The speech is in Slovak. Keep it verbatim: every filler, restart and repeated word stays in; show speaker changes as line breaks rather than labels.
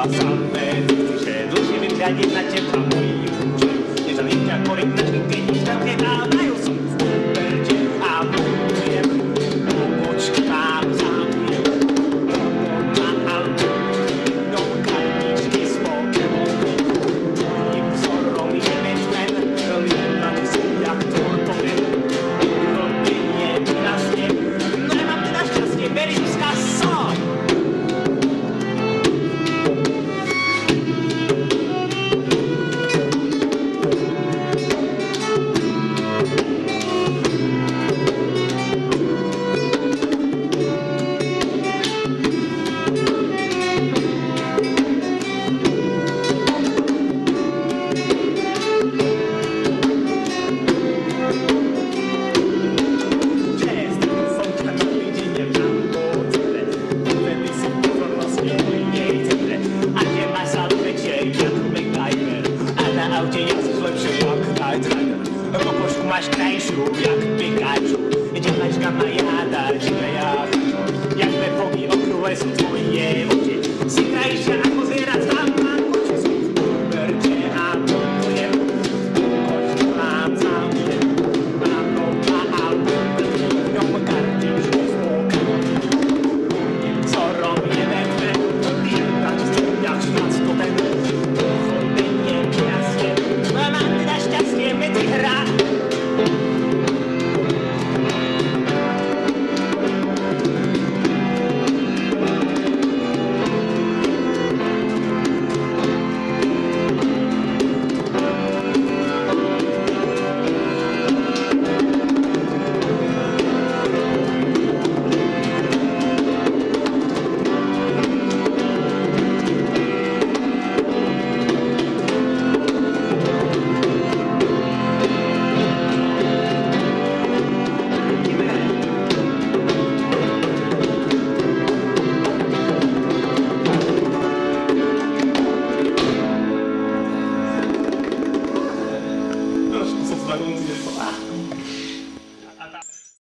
samé duše, dlhšie vyhľadiť na teba moji kľúče. Nežalím ťa koriť na šlinke, nič tam nedávajú som v úperte a milujem. Pobočky mám záujem, na auto, no kartičky s Pokémonom. Tvojím vzorom je Batman, líbať si jak Tortonen. Rodenie vyrastie, no ja mám teda šťastie, Beríška soň. Máš krajšiu, jak Pikachu. Dělečka má jáda, že já cháču. Jak ve fogy okrúhle sú tvoje oči. Si krajšia ako zvierat, tam mám koči. Som v úperte a milujem. Koči mám záujem. Mám nová auto, v ňom kartičky s Pokémonom. Tvojím vzorom je Batman, líbať si jak Tortonen. Chodenie vyrastie, mám teda šťastie medzi hrách. Trošku som sa tak umýval.